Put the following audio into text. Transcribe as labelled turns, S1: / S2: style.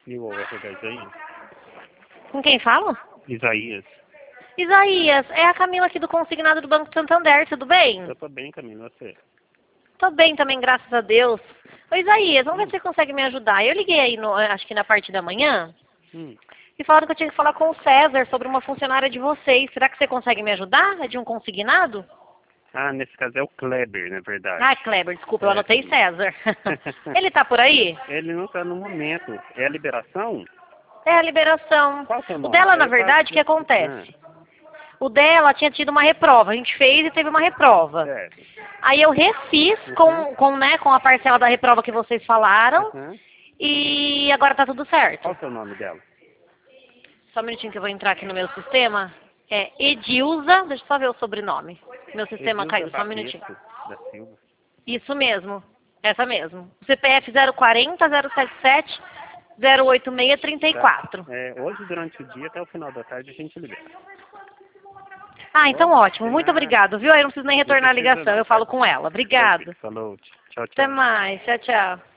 S1: you over here, Isaías?
S2: Com quem falo?
S1: Isaías.
S2: Isaías, é a Camila aqui do Consignado do Banco Santander, tudo bem?
S1: Eu tô bem, Camila, você?
S2: Tô bem também, graças a Deus. Ô Isaías, vamos ver se você consegue me ajudar. Eu liguei aí, acho que na parte da manhã, e falaram que eu tinha que falar com o César sobre uma funcionária de vocês. Será que você consegue me ajudar? É de um consignado?
S1: Ah, nesse caso é o Kleber, na verdade.
S2: Ah, Kleber, desculpa, eu anotei César. Ele tá por aí?
S1: Ele não tá no momento. É a liberação?
S2: É a liberação.
S1: Qual que é o
S2: O
S1: nome?
S2: dela, na verdade, o que acontece? O dela tinha tido uma reprova. A gente fez e teve uma reprova.
S1: Certo.
S2: Aí eu refiz com a parcela da reprova que vocês falaram. E agora tá tudo certo.
S1: Qual que é o nome dela?
S2: Só um minutinho que eu vou entrar aqui no meu sistema. É Edilza, deixa eu só ver o sobrenome. Meu sistema
S1: Edilza
S2: caiu, só um minutinho.
S1: Da Silva.
S2: Isso mesmo, essa mesmo. CPF 040 077 086 34.
S1: Hoje, durante o dia, até o final da tarde, a gente libera.
S2: Ah, então ótimo. Muito obrigado, viu? Aí eu não preciso nem retornar a ligação, eu falo com ela. Obrigado.
S1: Falou, tchau, tchau.
S2: Até mais. Tchau, tchau.